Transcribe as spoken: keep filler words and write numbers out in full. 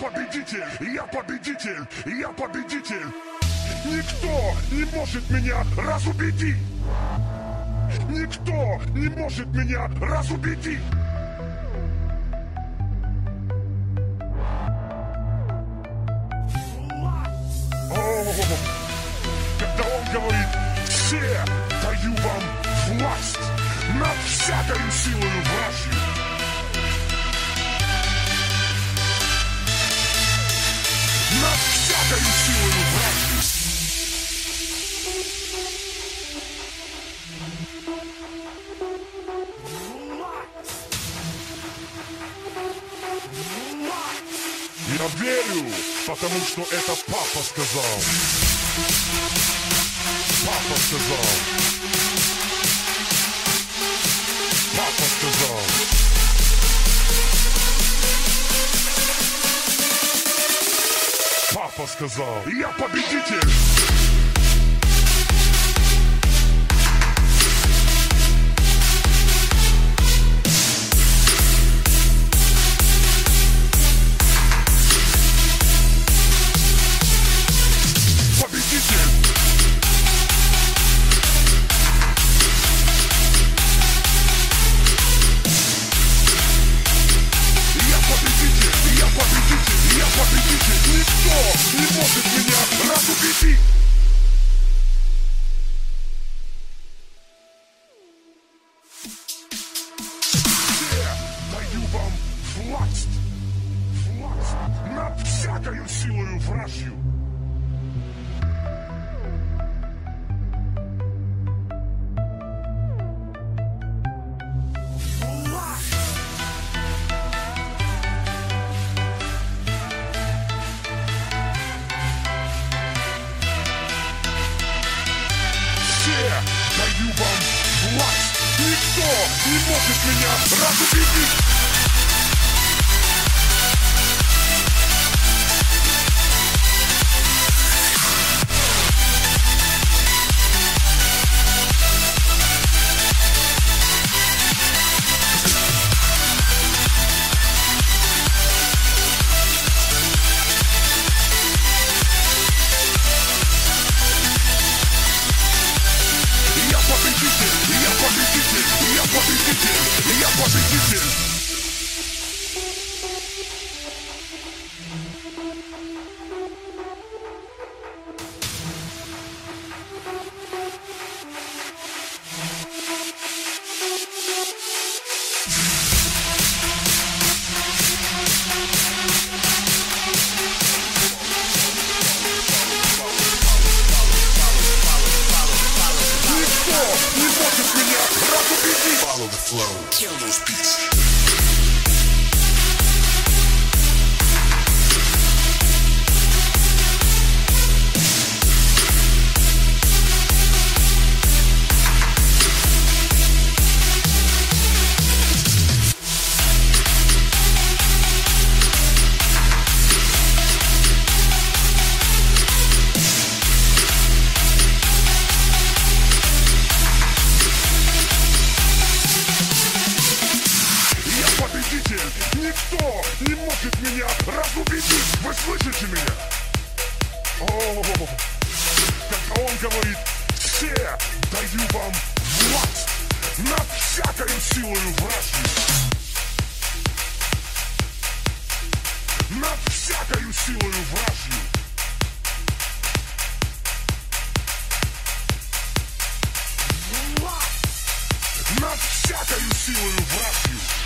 победитель, я победитель, я победитель. Никто не может меня разубедить. Никто не может меня разубедить. О, когда он говорит: все даю вам власть над всякою силою вражью. Над всякою силою вражью. Я верю, потому что это папа сказал. Папа сказал. Папа сказал. Папа сказал. Я победитель. Никто не может меня разубедить. Все даю вам власть, власть над всякою силою вражью. Даю вам власть. Никто не может меня разубедить. Я победитель! Никто не может меня разубедить! Follow the flow, kill those beats. Никто не может меня разубедить. Вы слышите меня? О, когда он говорит: все даю вам власть над всякою силою вражью. Над всякою силою вражью. Над всякою силою вражью.